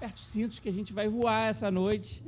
aperte os cintos que a gente vai voar essa noite.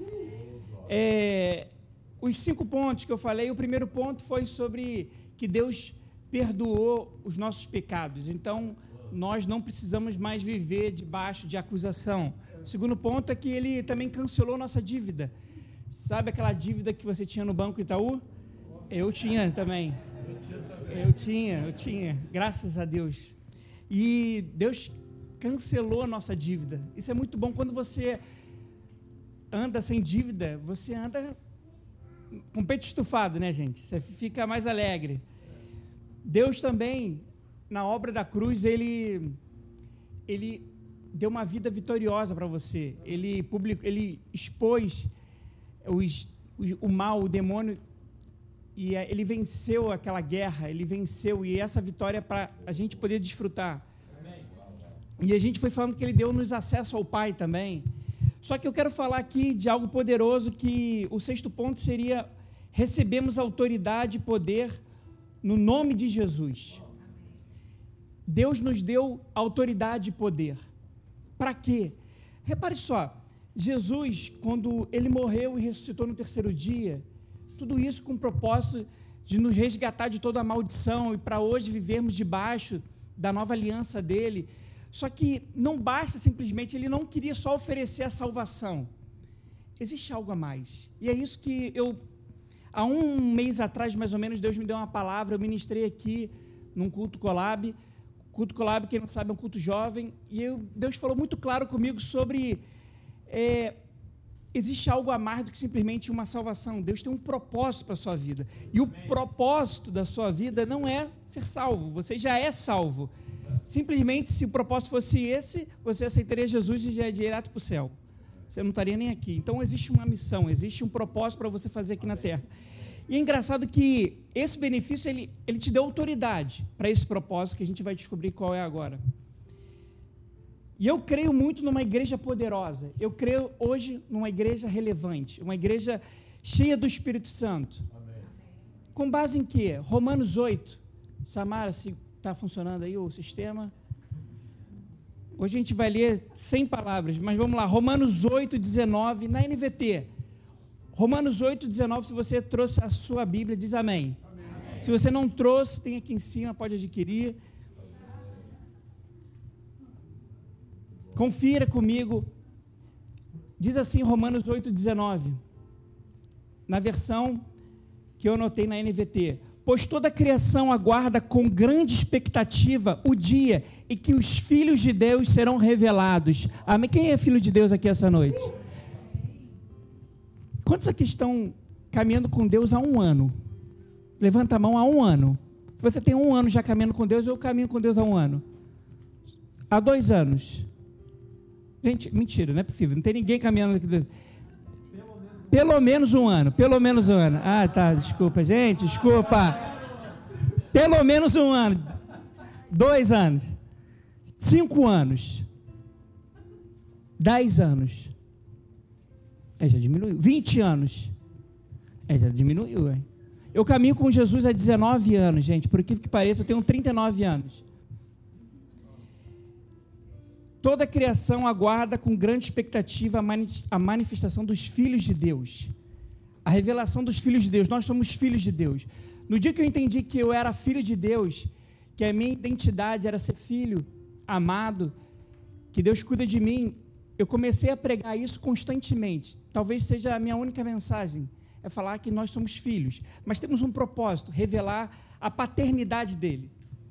Os 5 pontos que eu falei, o primeiro ponto foi sobre que Deus perdoou os nossos pecados. Então, nós não precisamos mais viver debaixo de acusação. O segundo ponto é que Ele também cancelou nossa dívida. Sabe aquela dívida que você tinha no Banco Itaú? Eu tinha também. Eu tinha. Graças a Deus. E Deus cancelou a nossa dívida. Isso é muito bom. Quando você anda sem dívida, você anda com o peito estufado, né, gente? Você fica mais alegre. Deus também, na obra da cruz, Ele deu uma vida vitoriosa para você. Ele expôs o mal, o demônio, e Ele venceu aquela guerra, Ele venceu, e essa vitória para a gente poder desfrutar. E a gente foi falando que Ele deu-nos acesso ao Pai também. Só que eu quero falar aqui de algo poderoso, que o 6º ponto seria: recebemos autoridade e poder no nome de Jesus. Deus nos deu autoridade e poder. Para quê? Repare só, Jesus, quando Ele morreu e ressuscitou no 3º dia, tudo isso com o propósito de nos resgatar de toda a maldição e para hoje vivermos debaixo da nova aliança dEle. Só que não basta simplesmente, Ele não queria só oferecer a salvação. Existe algo a mais. E é isso que há um mês atrás, mais ou menos, Deus me deu uma palavra, eu ministrei aqui num culto Colab. Culto Colab, quem não sabe, é um culto jovem, e Deus falou muito claro comigo sobre, existe algo a mais do que simplesmente uma salvação. Deus tem um propósito para a sua vida, e o propósito da sua vida não é ser salvo, você já é salvo. Simplesmente, se o propósito fosse esse, você aceitaria Jesus e já é direto para o céu, você não estaria nem aqui. Então existe uma missão, existe um propósito para você fazer aqui na terra. E é engraçado que esse benefício, ele te deu autoridade para esse propósito, que a gente vai descobrir qual é agora. E eu creio muito numa igreja poderosa. Eu creio hoje numa igreja relevante, uma igreja cheia do Espírito Santo. Amém. Com base em quê? Romanos 8. Samara, se está funcionando aí o sistema. Hoje a gente vai ler 100 palavras, mas vamos lá. Romanos 8, 19, na NVT. Romanos 8, 19, se você trouxe a sua Bíblia, diz amém. Amém. Se você não trouxe, tem aqui em cima, pode adquirir. Confira comigo. Diz assim Romanos 8, 19, na versão que eu anotei na NVT. Pois toda a criação aguarda com grande expectativa o dia em que os filhos de Deus serão revelados. Amém? Quem é filho de Deus aqui essa noite? Quantos aqui estão caminhando com Deus há 1 ano? Levanta a mão há 1 ano. Se você tem 1 ano já caminhando com Deus, eu caminho com Deus há 1 ano. Há 2 anos. Gente, mentira, não é possível. Não tem ninguém caminhando com Deus. Pelo menos 1 ano. Pelo menos 1 ano. Ah, tá, desculpa, gente, desculpa. Pelo menos 1 ano. 2 anos. 5 anos. 10 anos. Já diminuiu. 20 anos. Já diminuiu, hein? Eu caminho com Jesus há 19 anos, gente. Por incrível que pareça, eu tenho 39 anos. Toda a criação aguarda com grande expectativa a manifestação dos filhos de Deus. A revelação dos filhos de Deus. Nós somos filhos de Deus. No dia que eu entendi que eu era filho de Deus, que a minha identidade era ser filho, amado, que Deus cuida de mim, eu comecei a pregar isso constantemente. Talvez seja a minha única mensagem, é falar que nós somos filhos, mas temos um propósito, revelar a paternidade dele.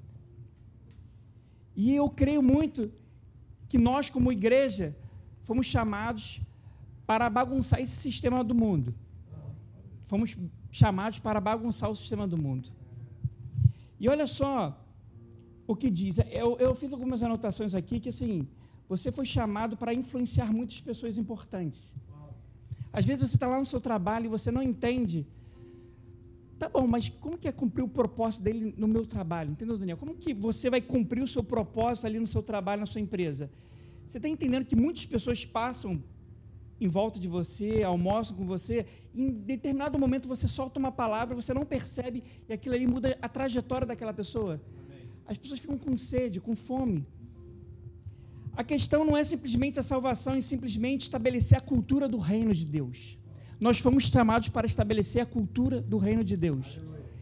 E eu creio muito que nós, como igreja, fomos chamados para bagunçar esse sistema do mundo. Fomos chamados para bagunçar o sistema do mundo. E olha só o que diz. Eu fiz algumas anotações aqui que, assim, você foi chamado para influenciar muitas pessoas importantes. Às vezes você está lá no seu trabalho e você não entende. Tá bom, mas como que é cumprir o propósito dele no meu trabalho? Entendeu, Daniel? Como que você vai cumprir o seu propósito ali no seu trabalho, na sua empresa? Você está entendendo que muitas pessoas passam em volta de você, almoçam com você, e em determinado momento você solta uma palavra, você não percebe, e aquilo ali muda a trajetória daquela pessoa. Amém. As pessoas ficam com sede, com fome. A questão não é simplesmente a salvação e simplesmente estabelecer a cultura do reino de Deus. Nós fomos chamados para estabelecer a cultura do reino de Deus.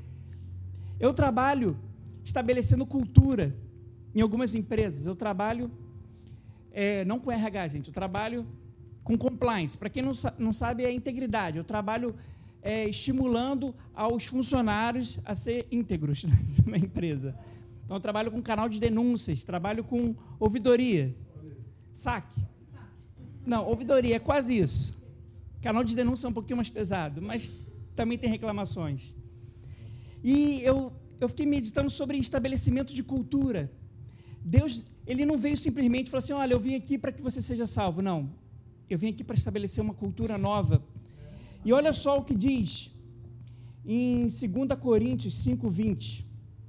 Eu trabalho estabelecendo cultura em algumas empresas. Eu trabalho, não com RH, gente, eu trabalho com compliance. Para quem não sabe, é integridade. Eu trabalho estimulando aos funcionários a ser íntegros na empresa. Então, eu trabalho com canal de denúncias, trabalho com ouvidoria. Saque. Não, ouvidoria, é quase isso. Canal de denúncia é um pouquinho mais pesado, mas também tem reclamações. E eu fiquei meditando sobre estabelecimento de cultura. Deus, Ele não veio simplesmente e falou assim, olha, eu vim aqui para que você seja salvo. Não, eu vim aqui para estabelecer uma cultura nova. E olha só o que diz em 2 Coríntios 5:20.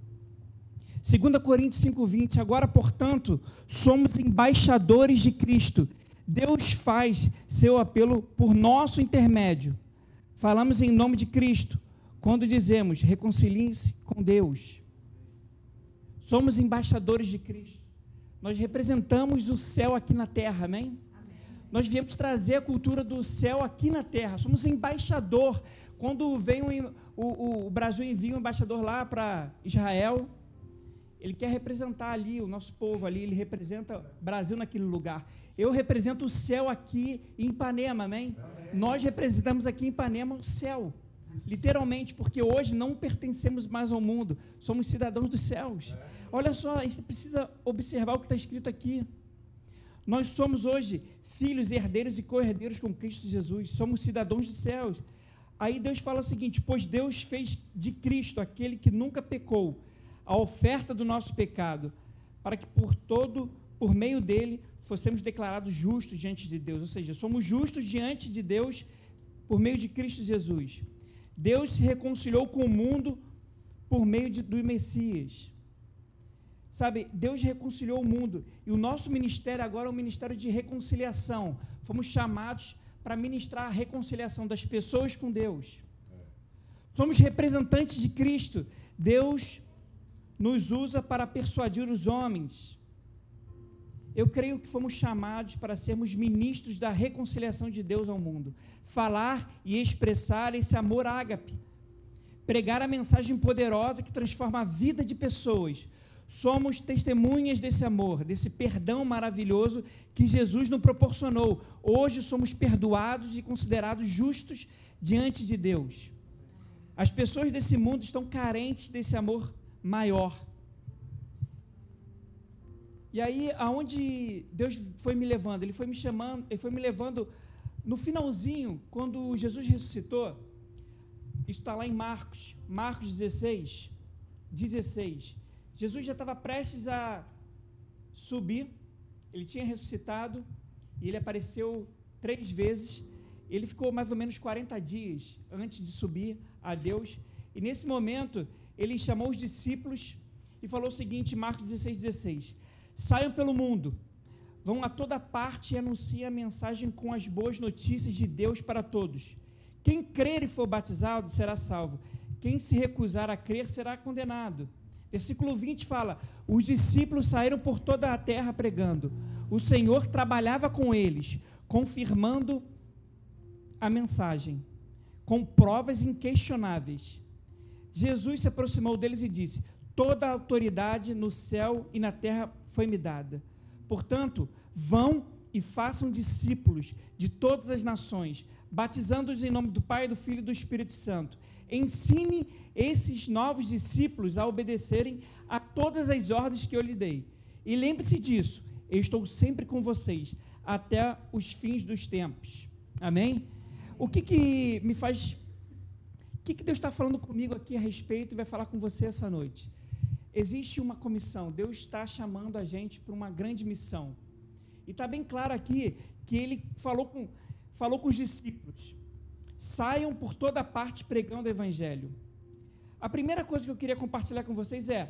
2 Coríntios 5:20, agora, portanto, somos embaixadores de Cristo. Deus faz seu apelo por nosso intermédio. Falamos em nome de Cristo, quando dizemos, reconciliem-se com Deus. Somos embaixadores de Cristo. Nós representamos o céu aqui na terra, amém? Nós viemos trazer a cultura do céu aqui na terra. Somos embaixador. Quando o Brasil envia um embaixador lá para Israel, ele quer representar ali o nosso povo ali, ele representa o Brasil naquele lugar. Eu represento o céu aqui em Ipanema, amém? Nós representamos aqui em Ipanema o céu, literalmente, porque hoje não pertencemos mais ao mundo, somos cidadãos dos céus. Olha só, a gente precisa observar o que está escrito aqui. Nós somos hoje filhos, herdeiros e co-herdeiros com Cristo Jesus, somos cidadãos dos céus. Aí Deus fala o seguinte, pois Deus fez de Cristo, aquele que nunca pecou, a oferta do nosso pecado, para que por meio dele, fossemos declarados justos diante de Deus, ou seja, somos justos diante de Deus por meio de Cristo Jesus. Deus se reconciliou com o mundo por meio do Messias. Sabe, Deus reconciliou o mundo, e o nosso ministério agora é um ministério de reconciliação. Fomos chamados para ministrar a reconciliação das pessoas com Deus. Somos representantes de Cristo. Deus nos usa para persuadir os homens. Eu creio que fomos chamados para sermos ministros da reconciliação de Deus ao mundo. Falar e expressar esse amor ágape. Pregar a mensagem poderosa que transforma a vida de pessoas. Somos testemunhas desse amor, desse perdão maravilhoso que Jesus nos proporcionou. Hoje somos perdoados e considerados justos diante de Deus. As pessoas desse mundo estão carentes desse amor maior. E aí, aonde Deus foi me levando? Ele foi me levando no finalzinho, quando Jesus ressuscitou. Isso está lá em Marcos 16. Jesus já estava prestes a subir, ele tinha ressuscitado, e ele apareceu 3 vezes, ele ficou mais ou menos 40 dias antes de subir a Deus, e nesse momento, ele chamou os discípulos e falou o seguinte, Marcos 16, saiam pelo mundo, vão a toda parte e anunciem a mensagem com as boas notícias de Deus para todos. Quem crer e for batizado será salvo, quem se recusar a crer será condenado. Versículo 20 fala, os discípulos saíram por toda a terra pregando, o Senhor trabalhava com eles, confirmando a mensagem, com provas inquestionáveis. Jesus se aproximou deles e disse, toda a autoridade no céu e na terra foi me dada. Portanto, vão e façam discípulos de todas as nações, batizando-os em nome do Pai, do Filho e do Espírito Santo. Ensine esses novos discípulos a obedecerem a todas as ordens que eu lhe dei. E lembre-se disso, eu estou sempre com vocês, até os fins dos tempos. Amém? O que me faz... O que Deus está falando comigo aqui a respeito e vai falar com você essa noite? Existe uma comissão, Deus está chamando a gente para uma grande missão. E está bem claro aqui que ele falou com os discípulos, saiam por toda parte pregando o Evangelho. A primeira coisa que eu queria compartilhar com vocês é,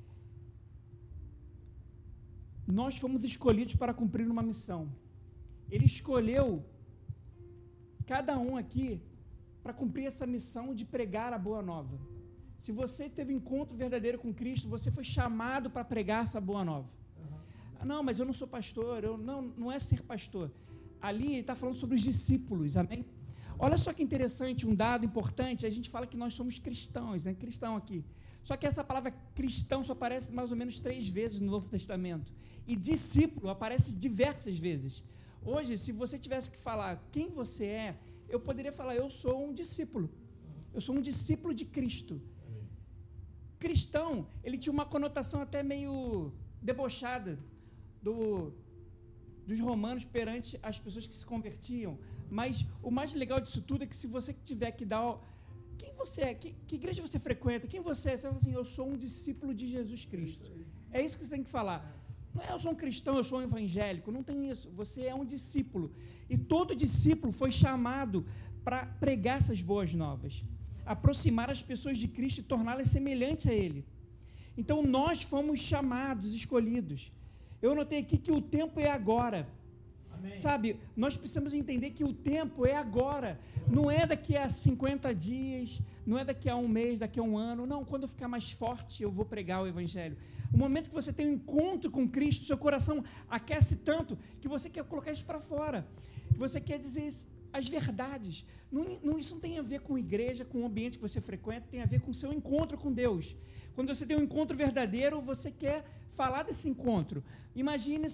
nós fomos escolhidos para cumprir uma missão. Ele escolheu cada um aqui para cumprir essa missão de pregar a boa nova. Se você teve encontro verdadeiro com Cristo, você foi chamado para pregar essa boa nova. Não, mas eu não sou pastor. Não é ser pastor. Ali ele está falando sobre os discípulos, amém? Olha só que interessante, um dado importante, a gente fala que nós somos cristãos, né? Cristão aqui. Só que essa palavra cristão só aparece mais ou menos 3 vezes no Novo Testamento. E discípulo aparece diversas vezes. Hoje, se você tivesse que falar quem você é, eu poderia falar, eu sou um discípulo. Eu sou um discípulo de Cristo. Amém. Cristão, ele tinha uma conotação até meio debochada dos romanos perante as pessoas que se convertiam. Mas o mais legal disso tudo é que se você tiver que dar... Quem você é? Que igreja você frequenta? Quem você é? Você fala assim, eu sou um discípulo de Jesus Cristo. É isso que você tem que falar. Não é eu sou um cristão, eu sou um evangélico. Não tem isso. Você é um discípulo. E todo discípulo foi chamado para pregar essas boas novas. Aproximar as pessoas de Cristo e torná-las semelhantes a Ele. Então nós fomos chamados, escolhidos. Eu notei aqui que o tempo é agora. Amém. Sabe, nós precisamos entender que o tempo é agora. Não é daqui a 50 dias, não é daqui a um mês, daqui a um ano. Não, quando eu ficar mais forte, eu vou pregar o Evangelho. O momento que você tem um encontro com Cristo, seu coração aquece tanto que você quer colocar isso para fora. Você quer dizer as verdades. Isso não tem a ver com igreja, com o ambiente que você frequenta, tem a ver com o seu encontro com Deus. Quando você tem um encontro verdadeiro, você quer falar desse encontro. Imagine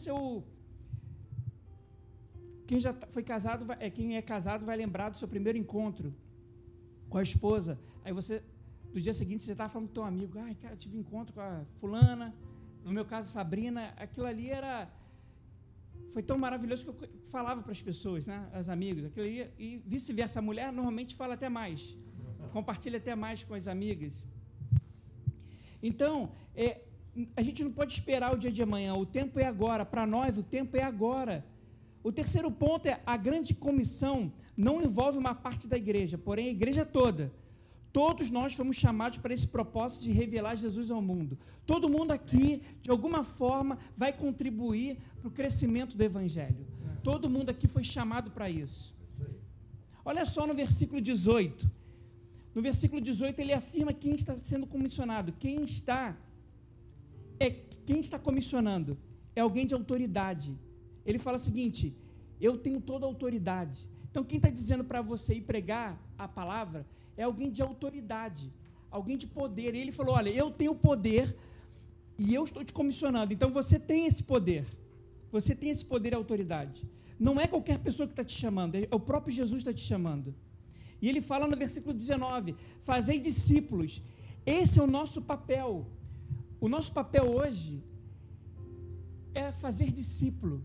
quem já foi casado, quem é casado vai lembrar do seu primeiro encontro com a esposa. Aí você, no dia seguinte, você estava falando com o teu amigo, ai, cara, eu tive um encontro com a fulana, no meu caso, Sabrina, aquilo ali foi tão maravilhoso que eu falava para as pessoas, né, as amigas, aquilo ali, e vice-versa, a mulher normalmente fala até mais, compartilha até mais com as amigas. Então, a gente não pode esperar o dia de amanhã, o tempo é agora, para nós o tempo é agora. O terceiro ponto é a grande comissão não envolve uma parte da igreja, porém a igreja toda. Todos nós fomos chamados para esse propósito de revelar Jesus ao mundo. Todo mundo aqui, de alguma forma, vai contribuir para o crescimento do Evangelho. Todo mundo aqui foi chamado para isso. Olha só no versículo 18. No versículo 18 ele afirma quem está sendo comissionado. Quem está comissionando é alguém de autoridade. Ele fala o seguinte, eu tenho toda a autoridade. Então, quem está dizendo para você ir pregar a palavra é alguém de autoridade, alguém de poder. E ele falou, olha, eu tenho poder e eu estou te comissionando. Então, você tem esse poder. Você tem esse poder e autoridade. Não é qualquer pessoa que está te chamando, é o próprio Jesus que está te chamando. E ele fala no versículo 19, fazei discípulos. Esse é o nosso papel. O nosso papel hoje é fazer discípulo.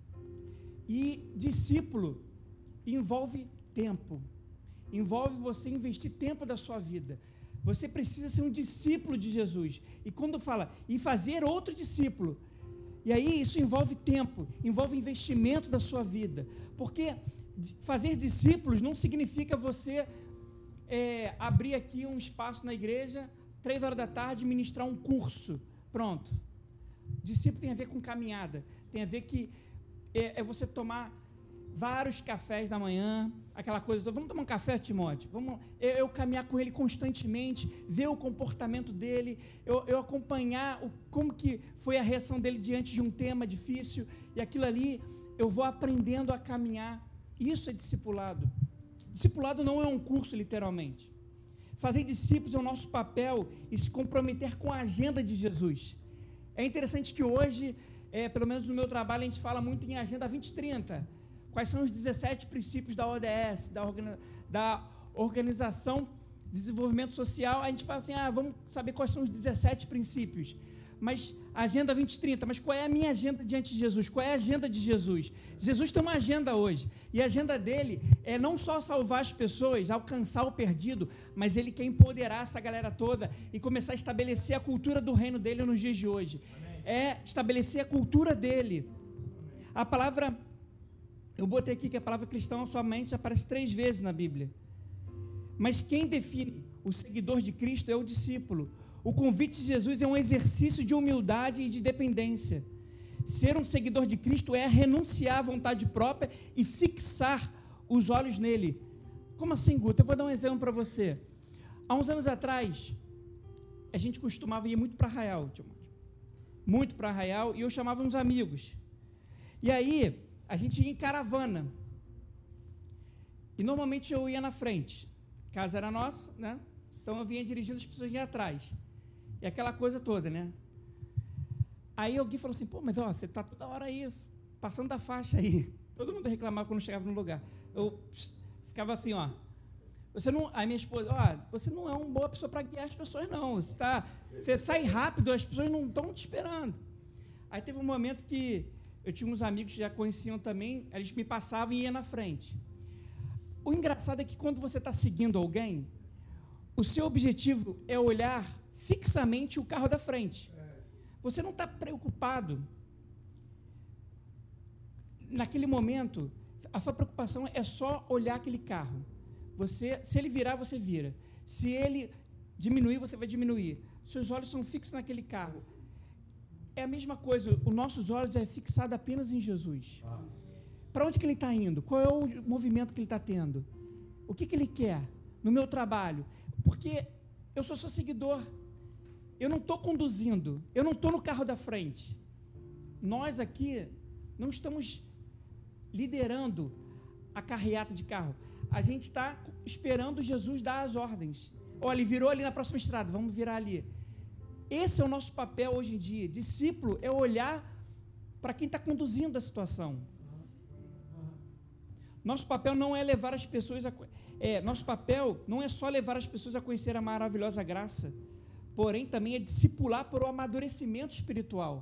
E discípulo envolve tempo, envolve você investir tempo da sua vida. Você precisa ser um discípulo de Jesus. E quando fala, e fazer outro discípulo, e aí isso envolve tempo, envolve investimento da sua vida. Porque fazer discípulos não significa você abrir aqui um espaço na igreja, 3 horas da tarde, ministrar um curso. Pronto. Discípulo tem a ver com caminhada, tem a ver que é você tomar vários cafés da manhã, aquela coisa, vamos tomar um café, Timóteo? Eu caminhar com ele constantemente, ver o comportamento dele, eu acompanhar como que foi a reação dele diante de um tema difícil, e aquilo ali, eu vou aprendendo a caminhar. Isso é discipulado. Discipulado não é um curso, literalmente. Fazer discípulos é o nosso papel e se comprometer com a agenda de Jesus. É interessante que hoje, pelo menos no meu trabalho, a gente fala muito em Agenda 2030. Quais são os 17 princípios da ODS, da Organização de Desenvolvimento Social? A gente fala assim, vamos saber quais são os 17 princípios. Mas Agenda 2030, mas qual é a minha agenda diante de Jesus? Qual é a agenda de Jesus? Jesus tem uma agenda hoje, e a agenda dele é não só salvar as pessoas, alcançar o perdido, mas ele quer empoderar essa galera toda e começar a estabelecer a cultura do reino dele nos dias de hoje. Amém. É estabelecer a cultura dele. Amém. A palavra, eu botei aqui que a palavra cristão somente aparece 3 vezes na Bíblia. Mas quem define o seguidor de Cristo é o discípulo. O convite de Jesus é um exercício de humildade e de dependência. Ser um seguidor de Cristo é renunciar à vontade própria e fixar os olhos nele. Como assim, Guto? Eu vou dar um exemplo para você. Há uns anos atrás, a gente costumava ir muito para Arraial, muito para Arraial, e eu chamava uns amigos. E aí, a gente ia em caravana. E normalmente eu ia na frente. A casa era nossa, né? Então eu vinha dirigindo, as pessoas iam atrás. E aquela coisa toda, né? Aí alguém falou assim, pô, mas ó, você tá toda hora aí, passando da faixa aí. Todo mundo reclamava quando chegava no lugar. Eu ficava assim, ó. Você não, aí minha esposa, ó, você não é uma boa pessoa para guiar as pessoas, não. Você sai rápido, as pessoas não estão te esperando. Aí teve um momento que eu tinha uns amigos que já conheciam também, eles me passavam e iam na frente. O engraçado é que quando você está seguindo alguém, o seu objetivo é olhar fixamente o carro da frente. Você não está preocupado. Naquele momento, a sua preocupação é só olhar aquele carro. Se ele virar, você vira. Se ele diminuir, você vai diminuir. Seus olhos são fixos naquele carro. É a mesma coisa, os nossos olhos é fixado apenas em Jesus. Para onde que ele está indo? Qual é o movimento que ele está tendo? O que ele quer no meu trabalho? Porque eu sou seu seguidor. Eu não estou conduzindo. Eu não estou no carro da frente. Nós aqui não estamos liderando a carreata de carro. A gente está esperando Jesus dar as ordens. Olha, ele virou ali na próxima estrada, vamos virar ali. Esse é o nosso papel hoje em dia. Discípulo é olhar para quem está conduzindo a situação. Nosso papel não é levar as pessoas nosso papel não é só levar as pessoas a conhecer a maravilhosa graça, porém também é discipular para o amadurecimento espiritual.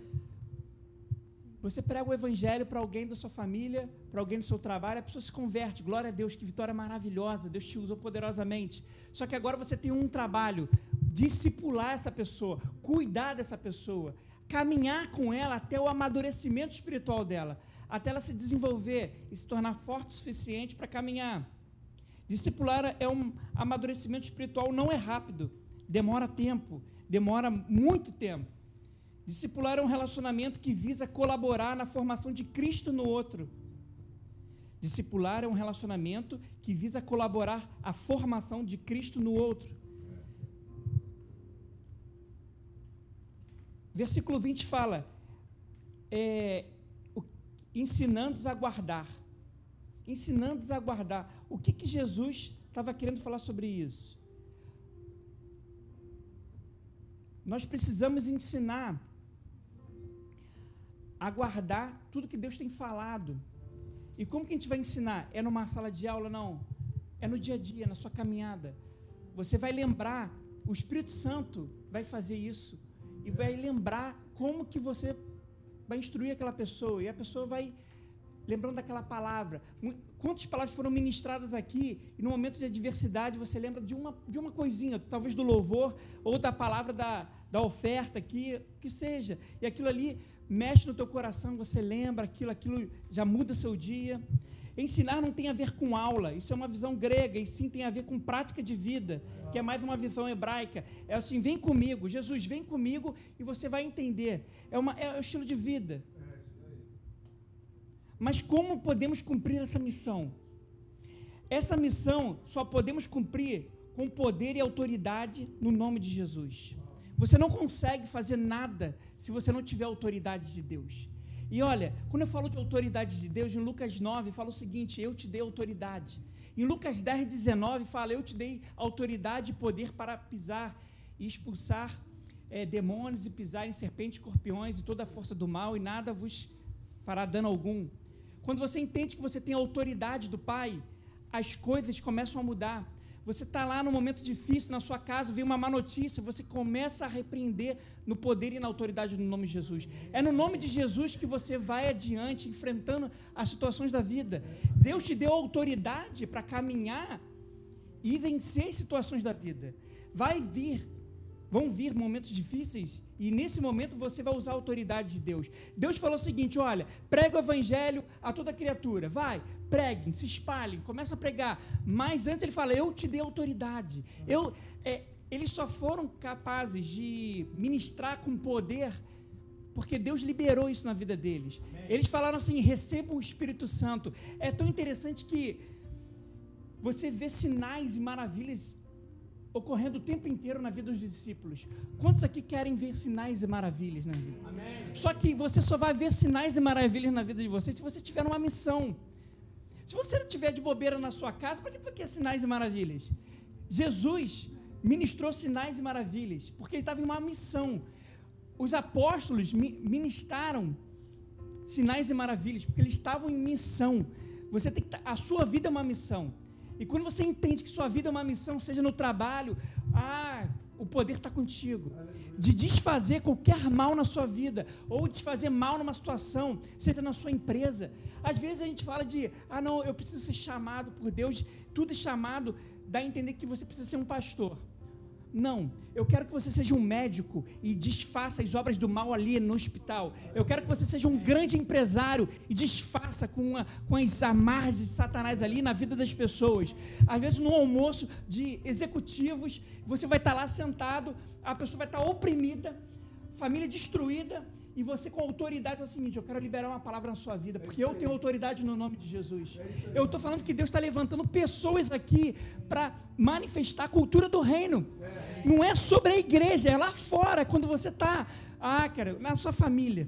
Você prega o evangelho para alguém da sua família, para alguém do seu trabalho, a pessoa se converte, glória a Deus, que vitória maravilhosa, Deus te usou poderosamente. Só que agora você tem um trabalho, discipular essa pessoa, cuidar dessa pessoa, caminhar com ela até o amadurecimento espiritual dela, até ela se desenvolver e se tornar forte o suficiente para caminhar. Discipular é um amadurecimento espiritual, não é rápido, demora tempo, demora muito tempo. Discipular é um relacionamento que visa colaborar na formação de Cristo no outro. Discipular é um relacionamento que visa colaborar a formação de Cristo no outro. Versículo 20 fala, ensinando-os a guardar. Ensinando-os a guardar. O que Jesus estava querendo falar sobre isso? Nós precisamos ensinar a guardar tudo que Deus tem falado. E como que a gente vai ensinar? É numa sala de aula? Não. É no dia a dia, na sua caminhada. Você vai lembrar, o Espírito Santo vai fazer isso. E vai lembrar como que você vai instruir aquela pessoa. E a pessoa vai lembrando daquela palavra. Quantas palavras foram ministradas aqui e no momento de adversidade você lembra de uma coisinha, talvez do louvor ou da palavra da oferta aqui, que seja. E aquilo ali mexe no teu coração, você lembra aquilo já muda o seu dia. Ensinar não tem a ver com aula, isso é uma visão grega, e sim tem a ver com prática de vida, que é mais uma visão hebraica. É assim, vem comigo, Jesus, vem comigo e você vai entender. É o estilo de vida. Mas como podemos cumprir essa missão? Essa missão só podemos cumprir com poder e autoridade no nome de Jesus. Você não consegue fazer nada se você não tiver autoridade de Deus. E olha, quando eu falo de autoridade de Deus, em Lucas 9 fala o seguinte, eu te dei autoridade. Em Lucas 10, 19 fala, eu te dei autoridade e poder para pisar e expulsar demônios e pisar em serpentes, escorpiões e toda a força do mal e nada vos fará dano algum. Quando você entende que você tem a autoridade do Pai, as coisas começam a mudar. Você está lá num momento difícil na sua casa, vem uma má notícia, você começa a repreender no poder e na autoridade do nome de Jesus. É no nome de Jesus que você vai adiante, enfrentando as situações da vida. Deus te deu autoridade para caminhar e vencer as situações da vida. Vão vir momentos difíceis e nesse momento você vai usar a autoridade de Deus. Deus falou o seguinte, olha, prega o evangelho a toda criatura, vai, preguem, se espalhem, começa a pregar, mas antes ele fala, eu te dei autoridade. Eles só foram capazes de ministrar com poder porque Deus liberou isso na vida deles. Eles falaram assim, recebam o Espírito Santo. É tão interessante que você vê sinais e maravilhas ocorrendo o tempo inteiro na vida dos discípulos. Quantos aqui querem ver sinais e maravilhas na vida? Amém. Só que você só vai ver sinais e maravilhas na vida de vocês se você tiver uma missão. Se você não tiver de bobeira na sua casa, para que tu quer sinais e maravilhas? Jesus ministrou sinais e maravilhas, porque ele estava em uma missão. Os apóstolos ministraram sinais e maravilhas, porque eles estavam em missão. Você tem que, a sua vida é uma missão. E quando você entende que sua vida é uma missão, seja no trabalho, o poder está contigo. De desfazer qualquer mal na sua vida, ou desfazer mal numa situação, seja na sua empresa. Às vezes a gente fala de, não, eu preciso ser chamado por Deus, tudo é chamado, dá a entender que você precisa ser um pastor. Não, eu quero que você seja um médico e desfaça as obras do mal ali no hospital. Eu quero que você seja um grande empresário e desfaça com as amarras de Satanás ali na vida das pessoas. Às vezes no almoço de executivos, você vai estar lá sentado, a pessoa vai estar oprimida, família destruída, e você com autoridade é o seguinte: eu quero liberar uma palavra na sua vida, porque eu tenho autoridade no nome de Jesus. Eu estou falando que Deus está levantando pessoas aqui para manifestar a cultura do reino. Não é sobre a igreja, é lá fora, quando você está, cara, na sua família.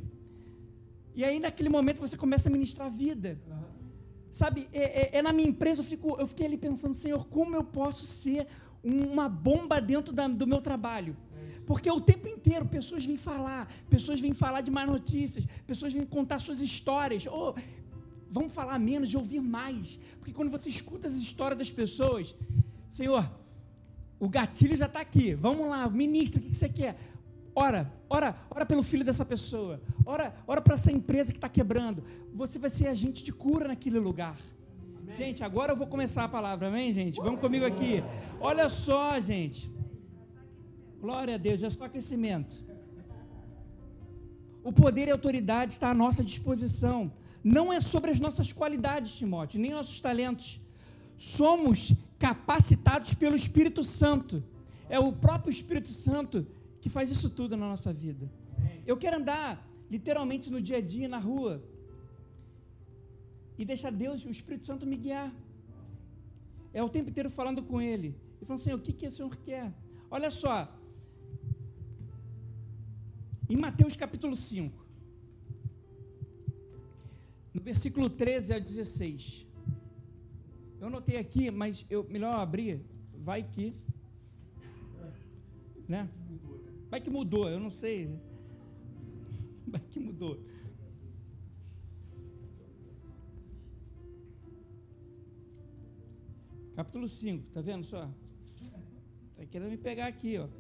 E aí naquele momento você começa a ministrar a vida. Sabe, na minha empresa eu fiquei ali pensando: Senhor, como eu posso ser uma bomba dentro do meu trabalho? Porque o tempo inteiro pessoas vêm falar de más notícias, pessoas vêm contar suas histórias, vão falar menos e ouvir mais, porque quando você escuta as histórias das pessoas, Senhor, o gatilho já está aqui, vamos lá, ministra, o que você quer? Ora pelo filho dessa pessoa, ora para essa empresa que está quebrando, você vai ser agente de cura naquele lugar. Amém. Gente, agora eu vou começar a palavra, amém, gente? Vamos comigo aqui, olha só, gente. Glória a Deus, é só aquecimento. O poder e a autoridade está à nossa disposição. Não é sobre as nossas qualidades, Timóteo, nem nossos talentos. Somos capacitados pelo Espírito Santo. É o próprio Espírito Santo que faz isso tudo na nossa vida. Eu quero andar literalmente no dia a dia, na rua, e deixar Deus, o Espírito Santo, me guiar. É o tempo inteiro falando com Ele. E falando: Senhor, o que o Senhor quer? Olha só, em Mateus capítulo 5, no versículo 13 ao 16, eu anotei aqui, mas melhor abrir, vai que, né? Vai que mudou, eu não sei, vai que mudou. Capítulo 5, tá vendo só? Está querendo me pegar aqui, ó.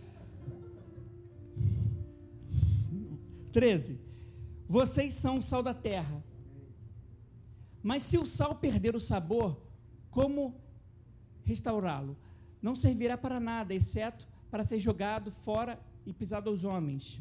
13. Vocês são o sal da terra. Mas se o sal perder o sabor, como restaurá-lo? Não servirá para nada, exceto para ser jogado fora e pisado aos homens.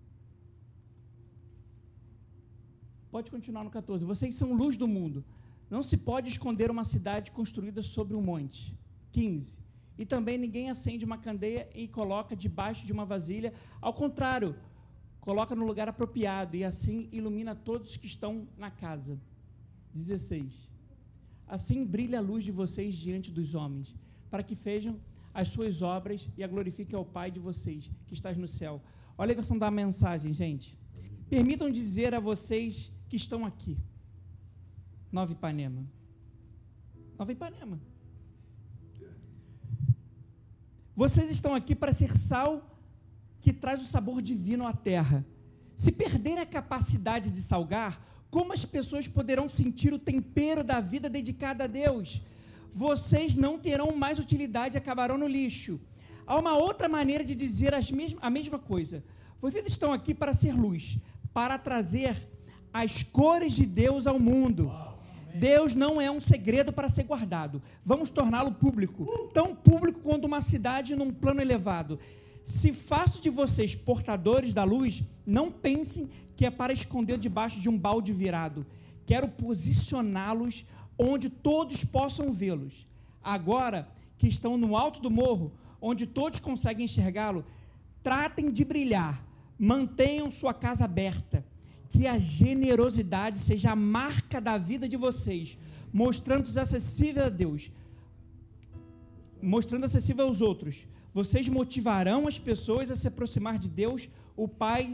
Pode continuar no 14. Vocês são luz do mundo. Não se pode esconder uma cidade construída sobre um monte. 15. E também ninguém acende uma candeia e coloca debaixo de uma vasilha. Ao contrário, coloca no lugar apropriado e assim ilumina todos que estão na casa. 16. Assim brilha a luz de vocês diante dos homens, para que vejam as suas obras e a glorifiquem ao Pai de vocês, que está no céu. Olha a versão da mensagem, gente. Permitam dizer a vocês que estão aqui. Nova Ipanema. Vocês estão aqui para ser sal que traz o sabor divino à terra. Se perderem a capacidade de salgar, como as pessoas poderão sentir o tempero da vida dedicada a Deus? Vocês não terão mais utilidade e acabarão no lixo. Há uma outra maneira de dizer a mesma coisa. Vocês estão aqui para ser luz, para trazer as cores de Deus ao mundo. Deus não é um segredo para ser guardado. Vamos torná-lo público, tão público quanto uma cidade num plano elevado. Se faço de vocês portadores da luz, não pensem que é para esconder debaixo de um balde virado. Quero posicioná-los onde todos possam vê-los. Agora que estão no alto do morro, onde todos conseguem enxergá-lo, tratem de brilhar, mantenham sua casa aberta, que a generosidade seja a marca da vida de vocês, mostrando-se acessível a Deus. mostrando acessível aos outros. Vocês motivarão as pessoas a se aproximar de Deus, o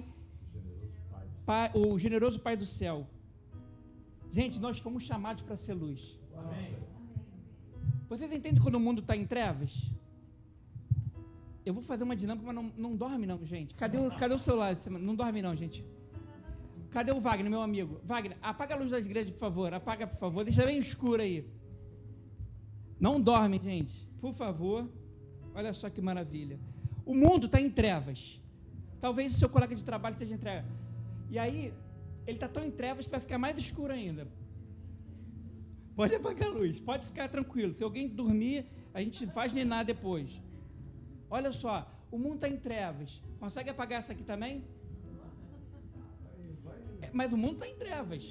generoso Pai do céu. Gente, nós fomos chamados para ser luz. Amém. Vocês entendem quando o mundo está em trevas? Eu vou fazer uma dinâmica, mas não dorme não, gente. Cadê o celular? Não dorme não, gente. Cadê o Wagner, meu amigo? Wagner, apaga a luz das igrejas, por favor. Apaga, por favor. Deixa bem escuro aí. Não dorme, gente. Por favor. Olha só que maravilha. O mundo está em trevas. Talvez o seu colega de trabalho esteja em trevas. E aí, ele está tão em trevas que vai ficar mais escuro ainda. Pode apagar a luz. Pode ficar tranquilo. Se alguém dormir, a gente faz ninar depois. Olha só. O mundo está em trevas. Consegue apagar essa aqui também? Mas o mundo está em trevas.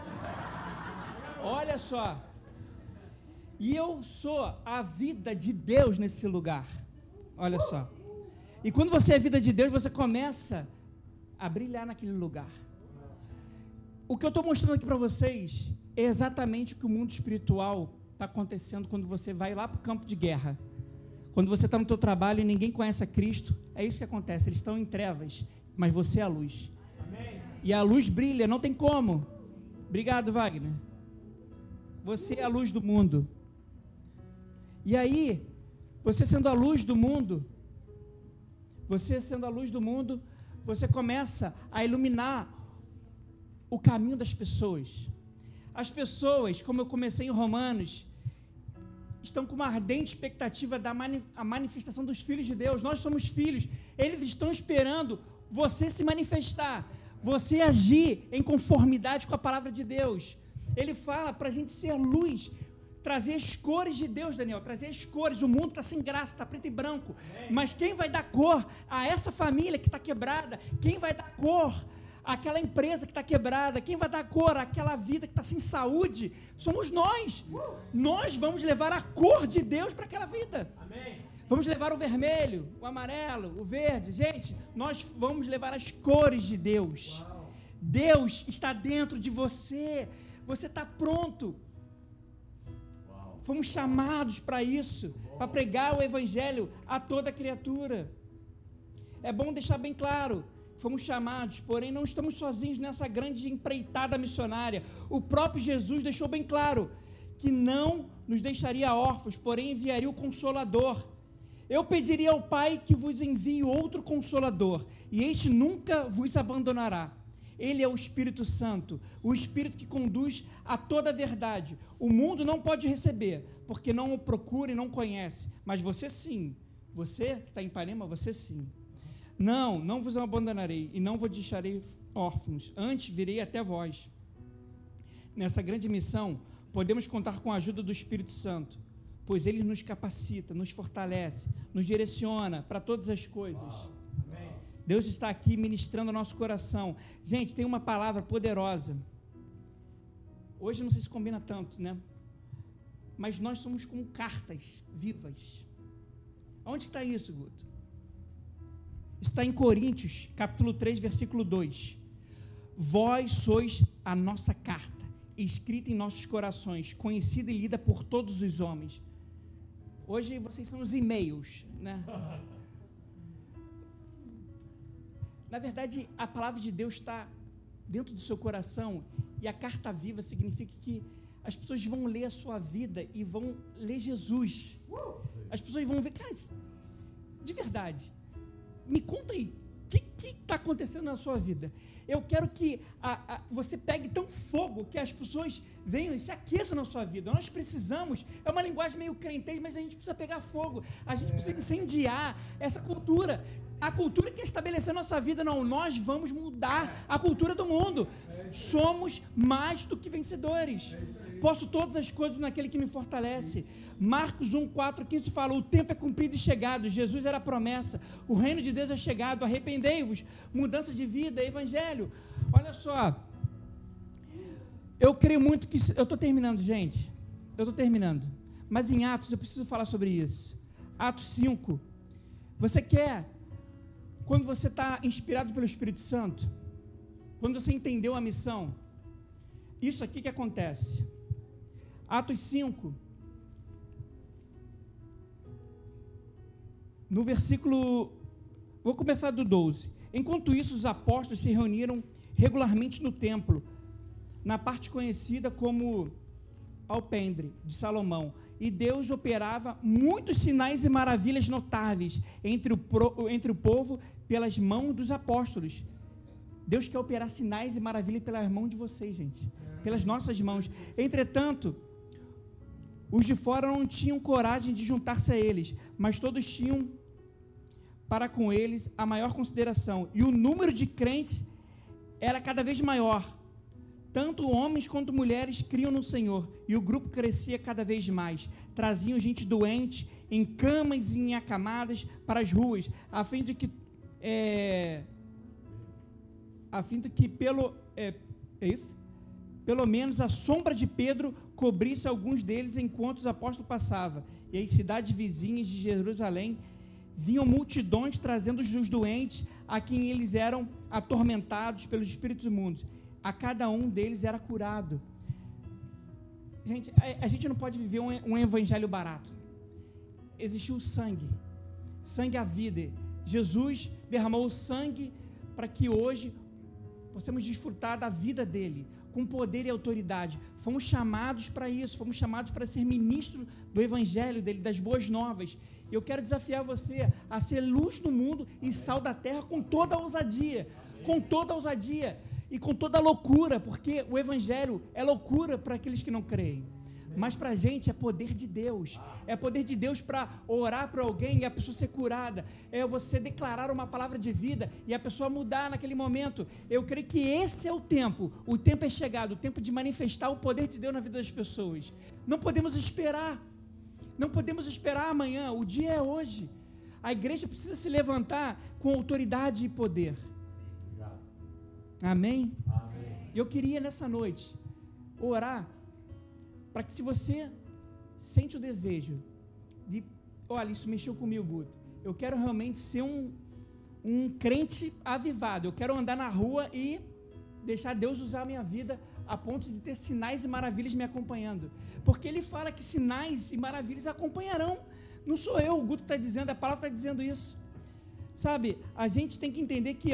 Olha só. E eu sou a vida de Deus nesse lugar. Olha só. E quando você é a vida de Deus, você começa a brilhar naquele lugar. O que eu estou mostrando aqui para vocês é exatamente o que o mundo espiritual está acontecendo quando você vai lá para o campo de guerra. Quando você está no teu trabalho e ninguém conhece a Cristo, é isso que acontece. Eles estão em trevas, mas você é a luz. Amém. E a luz brilha, não tem como. Obrigado, Wagner. Você é a luz do mundo. E aí, você sendo a luz do mundo, você começa a iluminar o caminho das pessoas. As pessoas, como eu comecei em Romanos, estão com uma ardente expectativa da manifestação dos filhos de Deus. Nós somos filhos. Eles estão esperando você se manifestar, você agir em conformidade com a palavra de Deus. Ele fala para a gente ser luz, trazer as cores de Deus, Daniel, trazer as cores. O mundo está sem graça, está preto e branco. Mas quem vai dar cor a essa família que está quebrada? Quem vai dar cor àquela empresa que está quebrada? Quem vai dar cor àquela vida que está sem saúde? Somos nós. Nós vamos levar a cor de Deus para aquela vida. Amém. Vamos levar o vermelho, o amarelo, o verde. Gente, nós vamos levar as cores de Deus. Uau. Deus está dentro de você. Você está pronto. Fomos chamados para isso, para pregar o evangelho a toda criatura. É bom deixar bem claro, fomos chamados, porém não estamos sozinhos nessa grande empreitada missionária. O próprio Jesus deixou bem claro que não nos deixaria órfãos, porém enviaria o Consolador. Eu pediria ao Pai que vos envie outro Consolador, e este nunca vos abandonará. Ele é o Espírito Santo, o Espírito que conduz a toda a verdade. O mundo não pode receber, porque não o procura e não conhece, mas você sim, você que está em Ipanema, você sim. Não vos abandonarei e não vos deixarei órfãos, antes virei até vós. Nessa grande missão, podemos contar com a ajuda do Espírito Santo, pois ele nos capacita, nos fortalece, nos direciona para todas as coisas. Deus está aqui ministrando o nosso coração. Gente, tem uma palavra poderosa. Hoje não sei se combina tanto, né? Mas nós somos como cartas vivas. Onde está isso, Guto? Está em Coríntios, capítulo 3, versículo 2. Vós sois a nossa carta, escrita em nossos corações, conhecida e lida por todos os homens. Hoje vocês são os e-mails, né? Na verdade, a palavra de Deus está dentro do seu coração, e a carta viva significa que as pessoas vão ler a sua vida e vão ler Jesus. As pessoas vão ver, cara, de verdade, me conta aí, o que está acontecendo na sua vida? Eu quero que você pegue tão fogo que as pessoas venham e se aqueçam na sua vida. Nós precisamos, é uma linguagem meio crentez, mas a gente precisa pegar fogo, a gente precisa incendiar essa cultura. A cultura que estabeleceu nossa vida, não, nós vamos mudar a cultura do mundo. Somos mais do que vencedores. Posso todas as coisas naquele que me fortalece. Marcos 1, 4, 15 fala, o tempo é cumprido e chegado, Jesus era a promessa, o reino de Deus é chegado, arrependei-vos, mudança de vida, evangelho. Olha só, eu creio muito que, eu estou terminando, gente, mas em Atos eu preciso falar sobre isso. Atos 5, você quer, quando você está inspirado pelo Espírito Santo, quando você entendeu a missão, isso aqui que acontece. Atos 5, no versículo, vou começar do 12. Enquanto isso, os apóstolos se reuniram regularmente no templo, na parte conhecida como alpendre de Salomão, e Deus operava muitos sinais e maravilhas notáveis entre o povo pelas mãos dos apóstolos. Deus quer operar sinais e maravilhas pelas mãos de vocês, gente, pelas nossas mãos. Entretanto, os de fora não tinham coragem de juntar-se a eles, mas todos tinham para com eles a maior consideração, e o número de crentes era cada vez maior. Tanto homens quanto mulheres criam no Senhor, e o grupo crescia cada vez mais. Traziam gente doente, em camas e em acamadas, para as ruas, a fim de que pelo menos a sombra de Pedro cobrisse alguns deles enquanto os apóstolos passavam. E as cidades vizinhas de Jerusalém vinham multidões trazendo os doentes, a quem eles eram atormentados pelos espíritos imundos. A cada um deles era curado. Gente, a gente não pode viver um evangelho barato. Existiu sangue à vida. Jesus derramou o sangue para que hoje possamos desfrutar da vida dele, com poder e autoridade. Fomos chamados para isso, fomos chamados para ser ministro do evangelho dele, das boas novas. Eu quero desafiar você a ser luz no mundo e sal da terra com toda a ousadia, e com toda a loucura, porque o evangelho é loucura para aqueles que não creem, mas para a gente é poder de Deus, para orar para alguém e a pessoa ser curada, é você declarar uma palavra de vida e a pessoa mudar naquele momento. Eu creio que esse é o tempo é chegado, o tempo de manifestar o poder de Deus na vida das pessoas. Não podemos esperar amanhã, o dia é hoje. A igreja precisa se levantar com autoridade e poder. Amém? Eu queria nessa noite orar para que, se você sente o desejo de, olha, isso mexeu comigo, Guto, eu quero realmente ser um crente avivado, eu quero andar na rua e deixar Deus usar a minha vida a ponto de ter sinais e maravilhas me acompanhando, porque Ele fala que sinais e maravilhas acompanharão. Não sou eu, o Guto está dizendo, a palavra está dizendo isso, sabe? A gente tem que entender que,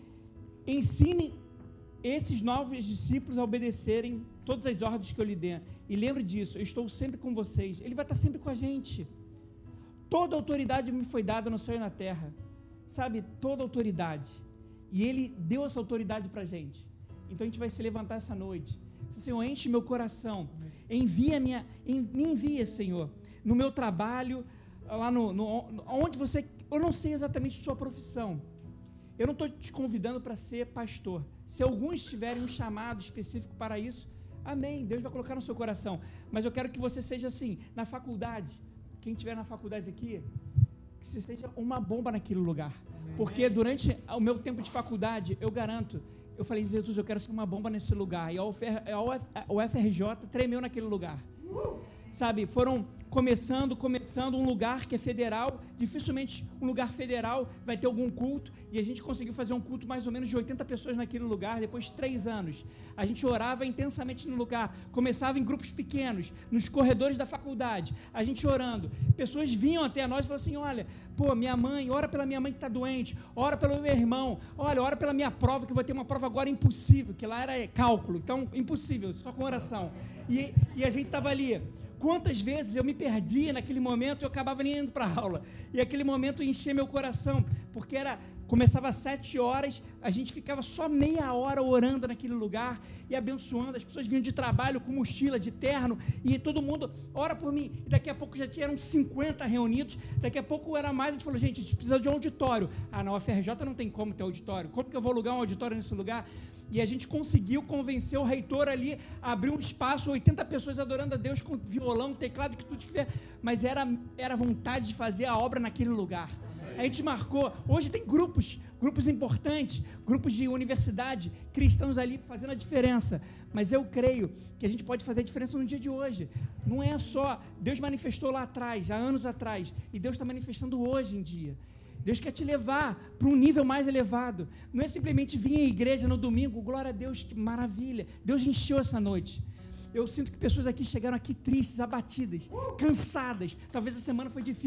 ensine esses novos discípulos a obedecerem todas as ordens que eu lhe der, e lembre disso, eu estou sempre com vocês. Ele vai estar sempre com a gente. Toda autoridade me foi dada no céu e na terra, sabe, toda autoridade, e Ele deu essa autoridade para a gente. Então a gente vai se levantar essa noite. Senhor, enche meu coração, me envia, Senhor, no meu trabalho, lá onde você, eu não sei exatamente sua profissão, eu não estou te convidando para ser pastor. Se alguns tiverem um chamado específico para isso, amém, Deus vai colocar no seu coração, mas eu quero que você seja assim, na faculdade, quem estiver na faculdade aqui, que você seja uma bomba naquele lugar, porque durante o meu tempo de faculdade, eu garanto, eu falei, Jesus, eu quero ser uma bomba nesse lugar, e a UFRJ tremeu naquele lugar, sabe, foram começando um lugar que é federal, dificilmente um lugar federal vai ter algum culto, e a gente conseguiu fazer um culto mais ou menos de 80 pessoas naquele lugar, depois de 3 anos, a gente orava intensamente no lugar, começava em grupos pequenos, nos corredores da faculdade, a gente orando, pessoas vinham até nós e falavam assim, olha, minha mãe, ora pela minha mãe que está doente, ora pelo meu irmão, ora pela minha prova, que eu vou ter uma prova agora impossível, que lá era cálculo, então impossível, só com oração, e a gente estava ali. Quantas vezes eu me perdia naquele momento, eu acabava nem indo para a aula, e aquele momento enchia meu coração, porque começava às 7 horas, a gente ficava só meia hora orando naquele lugar, e abençoando, as pessoas vinham de trabalho com mochila, de terno, e todo mundo, ora por mim, e daqui a pouco já tinham 50 reunidos, daqui a pouco era mais, a gente falou, gente, a gente precisa de um auditório, na UFRJ não tem como ter auditório, como que eu vou alugar um auditório nesse lugar? E a gente conseguiu convencer o reitor ali, abrir um espaço, 80 pessoas adorando a Deus com violão, teclado, que tudo que tiver, mas era vontade de fazer a obra naquele lugar. A gente marcou, hoje tem grupos importantes, grupos de universidade, cristãos ali fazendo a diferença, mas eu creio que a gente pode fazer a diferença no dia de hoje. Não é só, Deus manifestou lá atrás, há anos atrás, e Deus está manifestando hoje em dia. Deus quer te levar para um nível mais elevado. Não é simplesmente vir à igreja no domingo, glória a Deus, que maravilha. Deus encheu essa noite. Eu sinto que pessoas aqui chegaram aqui tristes, abatidas, cansadas. Talvez a semana foi difícil,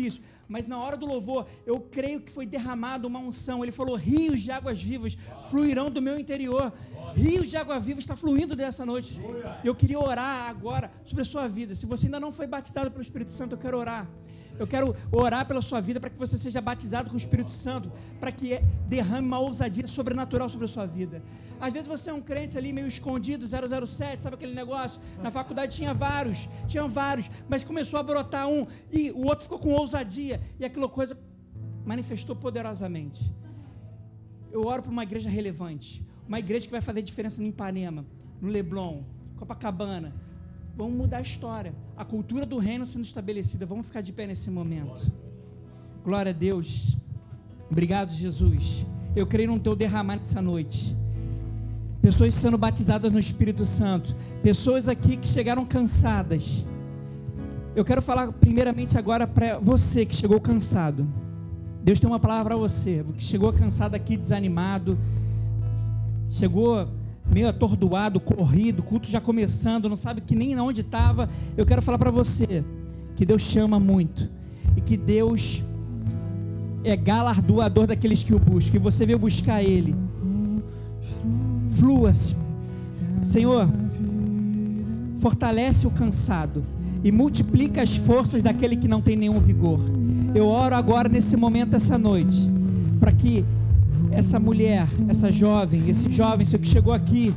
mas na hora do louvor, eu creio que foi derramada uma unção. Ele falou, rios de águas vivas fluirão do meu interior. Rios de água viva está fluindo dessa noite. Eu queria orar agora sobre a sua vida. Se você ainda não foi batizado pelo Espírito Santo, eu quero orar. Eu quero orar pela sua vida para que você seja batizado com o Espírito Santo, para que derrame uma ousadia sobrenatural sobre a sua vida. Às vezes você é um crente ali meio escondido, 007, sabe aquele negócio? Na faculdade tinha vários, mas começou a brotar um e o outro ficou com ousadia e aquela coisa manifestou poderosamente. Eu oro para uma igreja relevante, uma igreja que vai fazer diferença no Ipanema, no Leblon, Copacabana. Vamos mudar a história, a cultura do reino sendo estabelecida. Vamos ficar de pé nesse momento. Glória a Deus. Obrigado, Jesus. Eu creio no teu derramar nessa noite. Pessoas sendo batizadas no Espírito Santo. Pessoas aqui que chegaram cansadas. Eu quero falar primeiramente agora para você que chegou cansado. Deus tem uma palavra para você, que chegou cansado aqui, desanimado. Chegou meio atordoado, corrido, culto já começando, não sabe que nem onde estava. Eu quero falar para você que Deus te ama muito e que Deus é galardoador daqueles que o buscam, e você veio buscar Ele. Flua, Senhor, fortalece o cansado e multiplica as forças daquele que não tem nenhum vigor. Eu oro agora nesse momento, essa noite, para que essa mulher, essa jovem, esse jovem seu que chegou aqui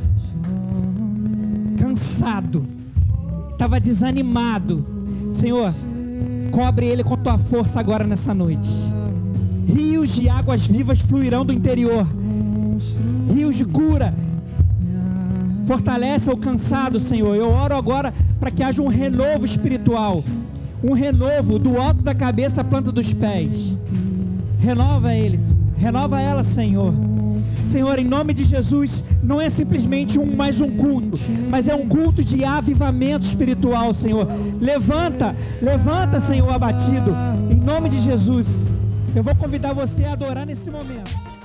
cansado, estava desanimado, Senhor, cobre ele com tua força agora nessa noite. Rios de águas vivas fluirão do interior, rios de cura. Fortalece o cansado, Senhor. Eu oro agora para que haja um renovo espiritual, um renovo do alto da cabeça à planta dos pés. Renova eles. Renova ela, Senhor. Senhor, em nome de Jesus, não é simplesmente mais um culto, mas é um culto de avivamento espiritual, Senhor. Levanta, Senhor, abatido. Em nome de Jesus, eu vou convidar você a adorar nesse momento.